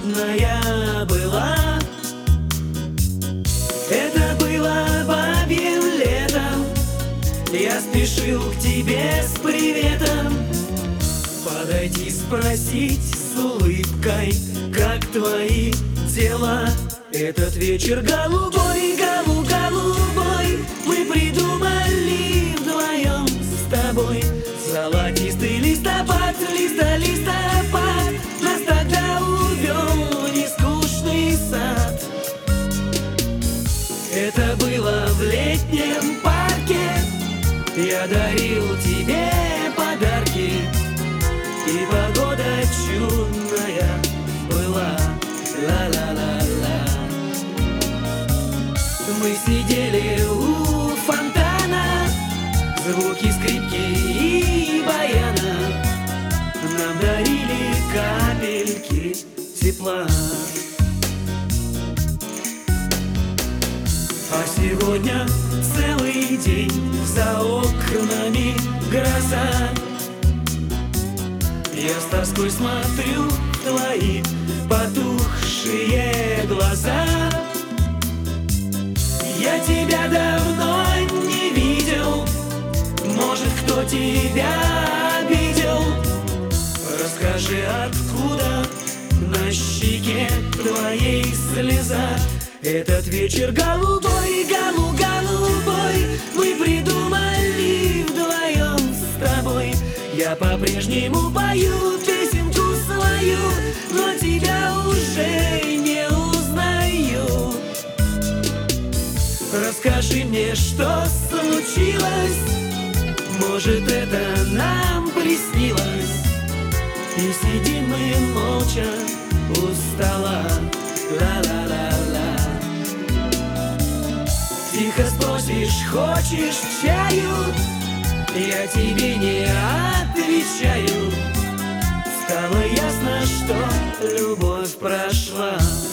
чудная была. Это было бабьим летом, я спешил к тебе с приветом. Подойти, спросить с улыбкой, как твои дела. Этот вечер голубой, голубой, мы придумали вдвоем с тобой. Золотистый листопад, листопад, нас тогда увел нескучный сад. Это было в летнем парке, я дарил тебе подарки, и погода чудная была. Ла-ла-ла-ла. Мы сидели у фонтана, звуки скрипки и баяна нам дарили капельки тепла. А сегодня целый день за окнами гроза. Я с тоской смотрю в твои потухшие глаза. Я тебя давно не видел, может, кто тебя обидел. Расскажи, откуда на щеке твоей слеза. Этот вечер голубой, голубой, мы придумали вдвоем с тобой. Я по-прежнему пою песенку свою, но тебя уже не узнаю. Расскажи мне, что случилось, может, это нам приснилось. И сидим мы молча у стола. Ла-ла-ла-ла. Тихо спросишь, хочешь чаю? Я тебе не отвечаю. Стало ясно, что любовь прошла.